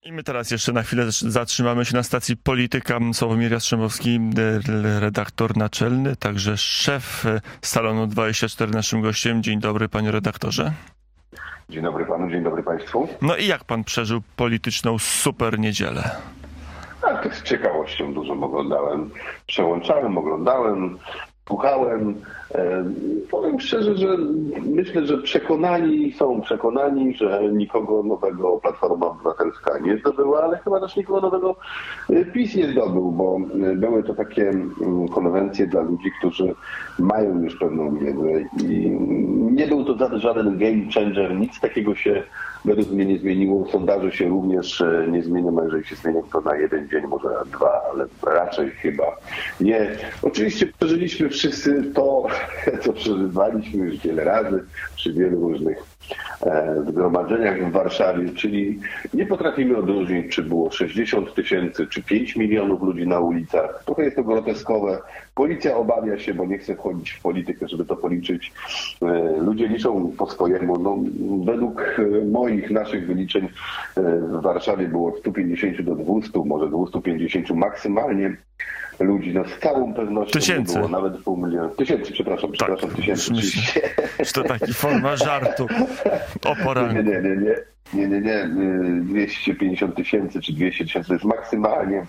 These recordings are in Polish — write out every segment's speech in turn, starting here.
I my teraz jeszcze na chwilę zatrzymamy się na stacji Polityka. Sławomir Jastrzębowski, redaktor naczelny, także szef Salonu 24, naszym gościem. Dzień dobry, panie redaktorze. Dzień dobry panu, dzień dobry państwu. No i jak pan przeżył polityczną super niedzielę? Tak, z ciekawością dużo oglądałem. Przełączałem, oglądałem, słuchałem. Powiem szczerze, że myślę, że są przekonani, że nikogo nowego Platforma Obywatelska nie zdobyła, ale chyba też nikogo nowego PiS nie zdobył, bo były to takie konwencje dla ludzi, którzy mają już pewną wiedzę i nie był to żaden game changer, nic takiego się według mnie nie zmieniło. Sondaże się również nie zmienią, a jeżeli się zmienią, to na jeden dzień, może na dwa, ale raczej chyba nie. Oczywiście przeżyliśmy wszyscy to, co przeżywaliśmy już wiele razy przy wielu różnych zgromadzeniach w Warszawie, czyli nie potrafimy odróżnić, czy było 60 000, czy 5 milionów ludzi na ulicach. Trochę jest to groteskowe. Policja obawia się, bo nie chce wchodzić w politykę, żeby to policzyć. Ludzie liczą po swojemu. No, według naszych wyliczeń w Warszawie było od 150 do 200, może 250 maksymalnie ludzi. No, z całą pewnością nie było nawet pół miliona. Przepraszam, tysięcy. Czy to taki forma żartu o poranku? Nie. 250 000 czy 200 000 to jest maksymalnie.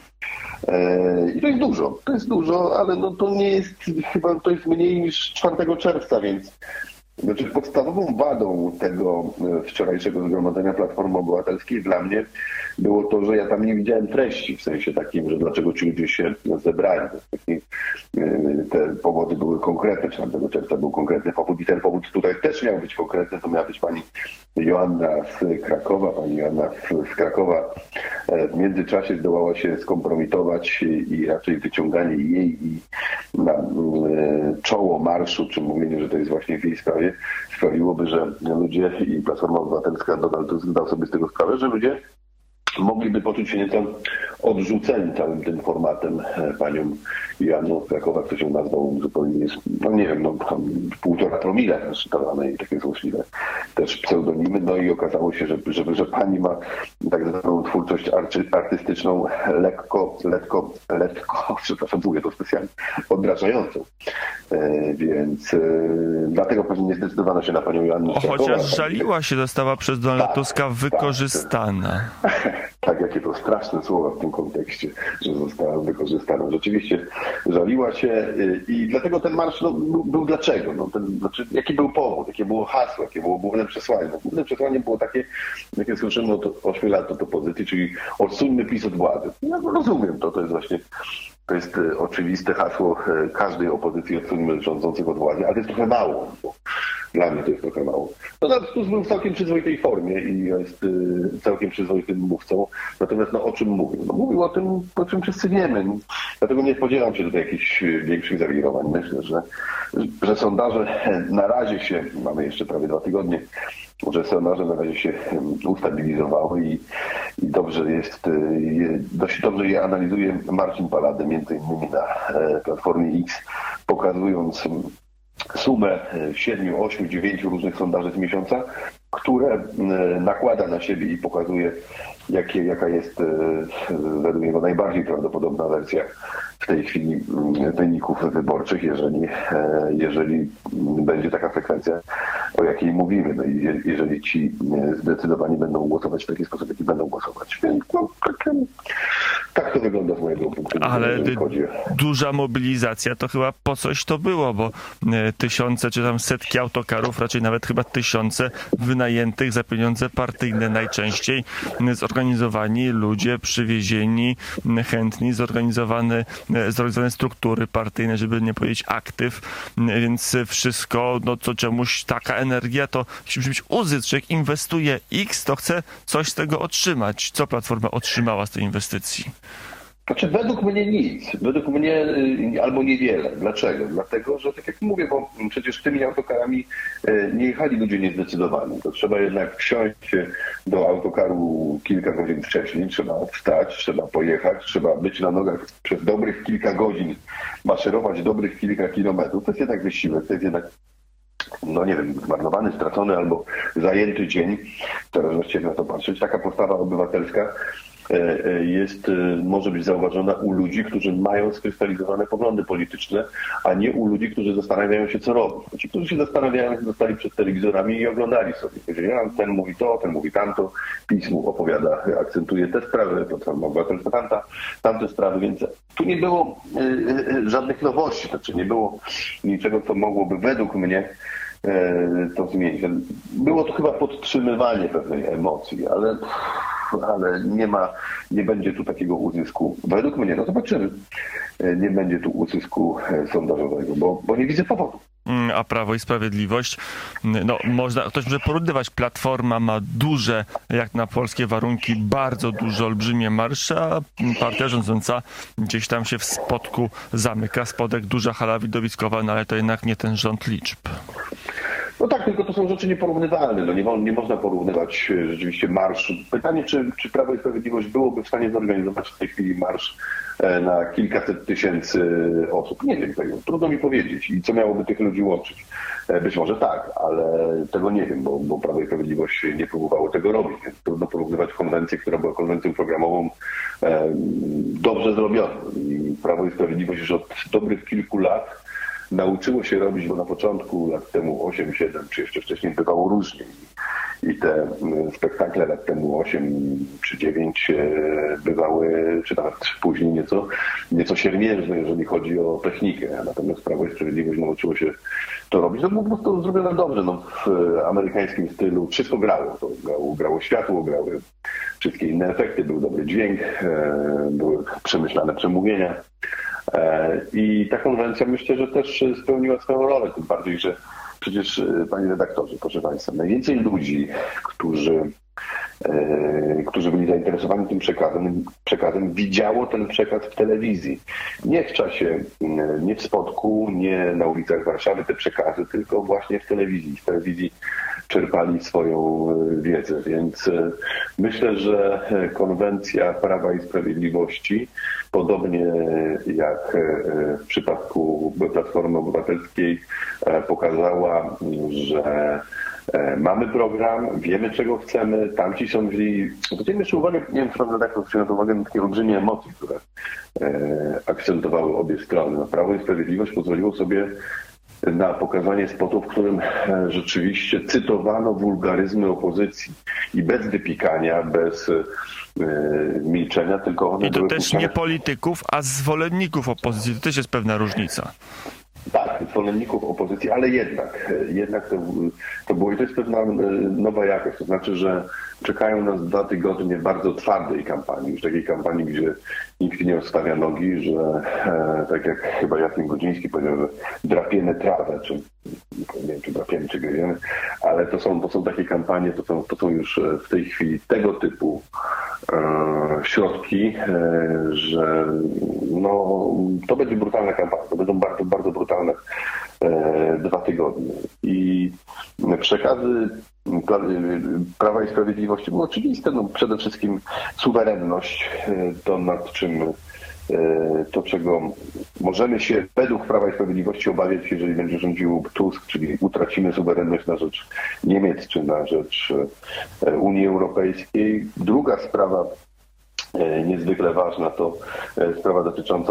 I to jest dużo, ale no to nie jest, chyba to jest mniej niż 4 czerwca, więc znaczy podstawową wadą tego wczorajszego zgromadzenia Platformy Obywatelskiej dla mnie było to, że ja tam nie widziałem treści, w sensie takim, że dlaczego ci ludzie się zebrali. Te powody były konkretne, 4 czerwca był konkretny powód i ten powód tutaj też miał być konkretny, to miała być pani Joanna z Krakowa. Pani Joanna z Krakowa w międzyczasie zdołała się skompromitować i raczej wyciąganie jej i na czoło marszu, czy mówienie, że to jest właśnie w jej sprawie, sprawiłoby, że ludzie i Platforma Obywatelska, Donald Tusk zdał sobie z tego sprawę, że ludzie mogliby poczuć się nieco odrzuceni całym tym formatem panią Joanną z Krakowa, kto się nazwał zupełnie, no nie wiem, 1,5 promile, dane i takie złośliwe też pseudonimy. No i okazało się, że pani ma tak zwaną twórczość artystyczną lekko, przepraszam, mówię to specjalnie, odrażającą. Więc dlatego pewnie nie zdecydowano się na panią Joannę z Krakowa. Chociaż żaliła się, została przez Donalda Tuska wykorzystana. Tak, jakie to straszne słowa w tym kontekście, że została wykorzystana. Rzeczywiście żaliła się i dlatego ten marsz był dlaczego? Znaczy, jaki był powód, jakie było hasło, jakie było główne przesłanie? Główne przesłanie było takie, jakie słyszymy od 8 lat od opozycji, czyli odsuńmy PiS od władzy. Ja rozumiem to jest właśnie, to jest oczywiste hasło każdej opozycji, odsuńmy rządzących od władzy, ale to jest trochę mało. Dla mnie to jest trochę mało. Donald Tusk był w całkiem przyzwoitej formie i jest całkiem przyzwoitym mówcą. Natomiast o czym mówił? Mówił o tym, o czym wszyscy wiemy. Dlatego nie spodziewam się tutaj jakichś większych zawirowań. Myślę, że sondaże na razie się, mamy jeszcze prawie 2 tygodnie, że sondaże na razie się ustabilizowały i dobrze jest, dość dobrze je analizuje Marcin Palade, między innymi na Platformie X, pokazując sumę 7, 8, 9 różnych sondaży z miesiąca, które nakłada na siebie i pokazuje, jaka jest według niego najbardziej prawdopodobna wersja w tej chwili wyników wyborczych, jeżeli będzie taka frekwencja, o jakiej mówimy. No i jeżeli ci zdecydowani będą głosować w taki sposób, jaki będą głosować. Więc tak to wygląda z mojego punktu widzenia. Ale duża mobilizacja to chyba po coś to było, bo tysiące czy tam setki autokarów, raczej nawet chyba tysiące wynajętych za pieniądze partyjne najczęściej, zorganizowani ludzie, przywiezieni, chętni, zorganizowane struktury partyjne, żeby nie powiedzieć aktyw, więc wszystko, co czemuś taka energia, to musi być uzysk. Człowiek inwestuje X, to chce coś z tego otrzymać. Co Platforma otrzymała z tej inwestycji? Znaczy według mnie nic. Według mnie albo niewiele. Dlaczego? Dlatego, że tak jak mówię, bo przecież tymi autokarami nie jechali ludzie niezdecydowani. To trzeba jednak wsiąść do autokaru kilka godzin wcześniej, trzeba wstać, trzeba pojechać, trzeba być na nogach przez dobrych kilka godzin, maszerować dobrych kilka kilometrów. To jest jednak wysiłek, to jest jednak zmarnowany, stracony albo zajęty dzień, w zależności jak na to patrzeć. Taka postawa obywatelska może być zauważona u ludzi, którzy mają skrystalizowane poglądy polityczne, a nie u ludzi, którzy zastanawiają się, co robić. Ci, którzy się zastanawiają, zostali przed telewizorami i oglądali sobie. Jeżeli ten mówi to, ten mówi tamto, PiS mu opowiada, akcentuje te sprawy, Platforma Obywatelska tamte sprawy, więc tu nie było żadnych nowości, znaczy nie było niczego, co mogłoby według mnie to zmienić. Było to chyba podtrzymywanie pewnej emocji, ale nie będzie tu takiego uzysku. Według mnie, no zobaczymy, nie będzie tu uzysku sondażowego, bo nie widzę powodu. A Prawo i Sprawiedliwość, ktoś może porównywać, Platforma ma duże, jak na polskie warunki, bardzo duże, olbrzymie marsze, a partia rządząca gdzieś tam się w spodku zamyka, spodek, duża hala widowiskowa, no ale to jednak nie ten rząd liczb. No tak, tylko to są rzeczy nieporównywalne. No nie można porównywać rzeczywiście marszu. Pytanie, czy Prawo i Sprawiedliwość byłoby w stanie zorganizować w tej chwili marsz na kilkaset tysięcy osób? Nie wiem tego. Trudno mi powiedzieć. I co miałoby tych ludzi łączyć? Być może tak, ale tego nie wiem, bo Prawo i Sprawiedliwość nie próbowało tego robić. Więc trudno porównywać konwencję, która była konwencją programową dobrze zrobioną. I Prawo i Sprawiedliwość już od dobrych kilku lat nauczyło się robić, bo na początku, lat temu 8, 7, czy jeszcze wcześniej bywało różnie. I te spektakle lat temu 8 czy 9 bywały, czy nawet później nieco siermiężne, jeżeli chodzi o technikę. Natomiast Prawo i Sprawiedliwość nauczyło się to robić. No po prostu zrobione dobrze. No, w amerykańskim stylu wszystko grało. Grało światło, grały wszystkie inne efekty, był dobry dźwięk, były przemyślane przemówienia. I ta konwencja myślę, że też spełniła swoją rolę, tym bardziej, że przecież, panie redaktorze, proszę państwa, najwięcej ludzi, którzy byli zainteresowani tym przekazem, widziało ten przekaz w telewizji. Nie w czasie, nie w Spodku, nie na ulicach Warszawy te przekazy, tylko właśnie w telewizji. W telewizji czerpali swoją wiedzę, więc myślę, że konwencja Prawa i Sprawiedliwości, podobnie jak w przypadku Platformy Obywatelskiej, pokazała, że mamy program, wiemy czego chcemy, tamci są źli. Zwróćmy jeszcze uwagę, nie wiem, czy pan redaktor zwrócił uwagę na takie olbrzymie emocje, które akcentowały obie strony. Prawo i Sprawiedliwość pozwoliło sobie na pokazanie spotu, w którym rzeczywiście cytowano wulgaryzmy opozycji i bez wypikania, bez milczenia, tylko one i to też nie polityków, a zwolenników opozycji. To też jest pewna różnica. Tak, zwolenników opozycji, ale jednak to było i to jest pewna nowa jakość. To znaczy, że czekają nas 2 tygodnie bardzo twardej kampanii, już takiej kampanii, gdzie nikt nie odstawia nogi, że tak jak chyba Jacek Godziński powiedział, że drapiemy trawę, czy nie wiem, czy drapiemy, czy gryziemy, ale to są takie kampanie, to są już w tej chwili tego typu środki, że to będzie brutalna kampania, to będą bardzo, bardzo brutalne 2 tygodnie. I przekazy Prawa i Sprawiedliwości były oczywiste, przede wszystkim suwerenność, to czego możemy się według Prawa i Sprawiedliwości obawiać, jeżeli będzie rządził Tusk, czyli utracimy suwerenność na rzecz Niemiec czy na rzecz Unii Europejskiej. Druga sprawa niezwykle ważna to sprawa dotycząca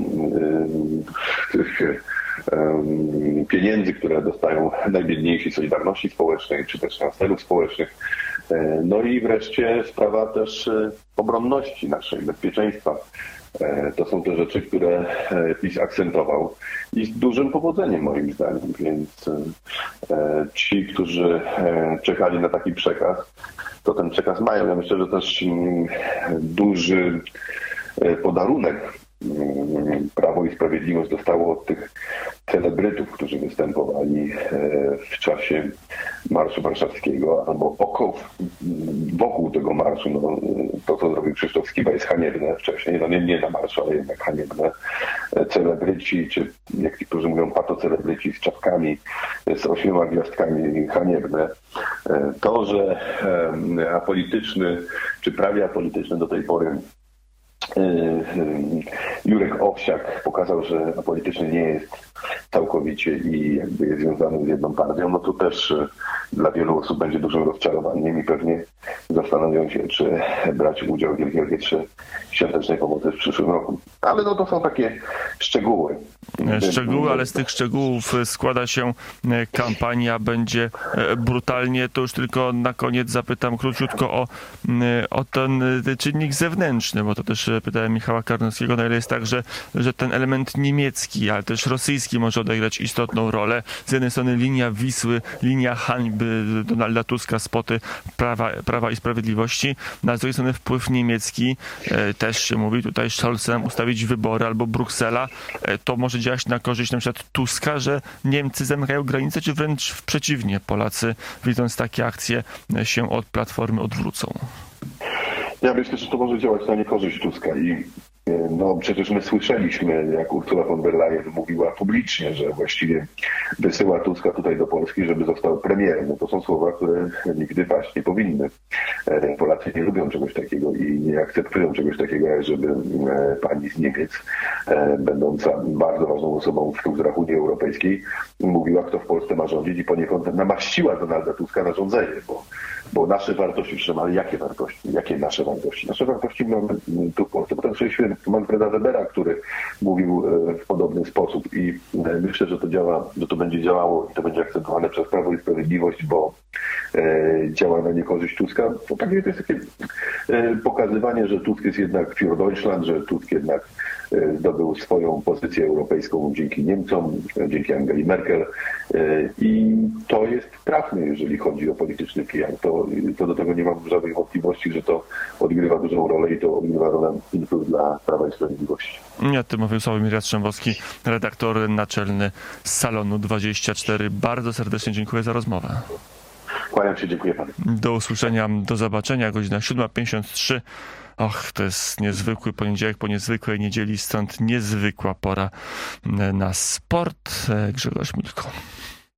tych pieniędzy, które dostają najbiedniejsi, Solidarności Społecznej czy też transferów społecznych. No i wreszcie sprawa też obronności naszej, bezpieczeństwa. To są te rzeczy, które PiS akcentował i z dużym powodzeniem moim zdaniem, więc ci, którzy czekali na taki przekaz, to ten przekaz mają. Ja myślę, że też duży podarunek Prawo i Sprawiedliwość dostało od tych celebrytów, którzy występowali w czasie Marszu Warszawskiego albo wokół tego marszu. To, co zrobił Krzysztof Skiba, jest haniebne wcześniej. Nie na marszu, ale jednak haniebne. Celebryci, czy jak niektórzy mówią, patocelebryci z czapkami, z 8 gwiazdkami, haniebne. To, że apolityczny, czy prawie apolityczny do tej pory Jurek Owsiak pokazał, że apolityczny nie jest całkowicie i jakby jest związany z jedną partią, no to też dla wielu osób będzie dużym rozczarowaniem i pewnie zastanowią się, czy brać udział w Wielkiej Orkiestrze Świątecznej Pomocy w przyszłym roku. Ale no to są takie szczegóły. Szczegóły, ale z tych szczegółów składa się kampania, będzie brutalnie. To już tylko na koniec zapytam króciutko o ten czynnik zewnętrzny, bo to też pytałem Michała Karnowskiego, na ile jest tak, że ten element niemiecki, ale też rosyjski może odegrać istotną rolę. Z jednej strony linia Wisły, linia hańby Donalda Tuska, spoty Prawa i Sprawiedliwości, a z drugiej strony wpływ niemiecki, też się mówi tutaj Scholzem ustawić wybory albo Bruksela, to może działać na korzyść na przykład Tuska, że Niemcy zamykają granice, czy wręcz przeciwnie, Polacy widząc takie akcje się od Platformy odwrócą? Ja myślę, że to może działać na niekorzyść Tuska i no przecież my słyszeliśmy, jak Ursula von der Leyen mówiła publicznie, że właściwie wysyła Tuska tutaj do Polski, żeby został premierem. No to są słowa, które nigdy paść nie powinny. Polacy nie lubią czegoś takiego i nie akceptują czegoś takiego, jak żeby pani z Niemiec, będąca bardzo ważną osobą w strukturach Unii Europejskiej, mówiła, kto w Polsce ma rządzić i poniekąd namaściła Donalda Tuska na rządzenie, bo nasze wartości, ale jakie wartości? Jakie nasze wartości? Nasze wartości mamy tu w Polsce. Potem słyszeliśmy Manfreda Webera, który mówił w podobny sposób i myślę, że to działa, że to będzie działało i to będzie akcentowane przez Prawo i Sprawiedliwość, bo działa na niekorzyść Tuska. To jest takie pokazywanie, że Tusk jest jednak für Deutschland, że Tusk jednak zdobył swoją pozycję europejską dzięki Niemcom, dzięki Angeli Merkel i to jest trafne, jeżeli chodzi o polityczny PR. To do tego nie mam żadnych wątpliwości, że to odgrywa dużą rolę i to odgrywa rolę dla Prawa i Sprawiedliwości. Ja tym mówił Sławomir Jastrzębowski, redaktor naczelny Salonu 24. Bardzo serdecznie dziękuję za rozmowę. Kłaniam się, dziękuję panu. Do usłyszenia, do zobaczenia, godzina 7:53. Och, to jest niezwykły poniedziałek po niezwykłej niedzieli, stąd niezwykła pora na sport. Grzegorz Milko.